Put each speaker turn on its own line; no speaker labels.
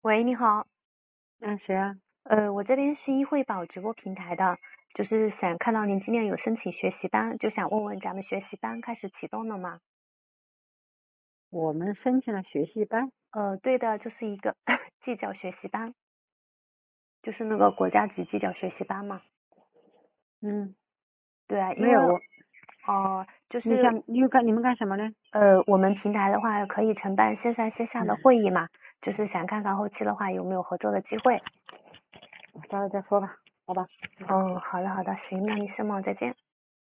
喂，你好，
嗯，谁啊？
我这边是易惠宝直播平台的，就是想看到您今年有申请学习班，就想问问咱们学习班开始启动了吗？
我们申请了学习班。
对的，就是一个技教学习班，就是那个国家级技教学习班嘛。
嗯，
对啊，因为
没有。
就是
你们干什么呢？
我们平台的话可以承办线上线下的会议嘛，就是想看看后期的话有没有合作的机会。
到时候再说吧，好吧。
嗯，好的好的，行，那你先忙，再见。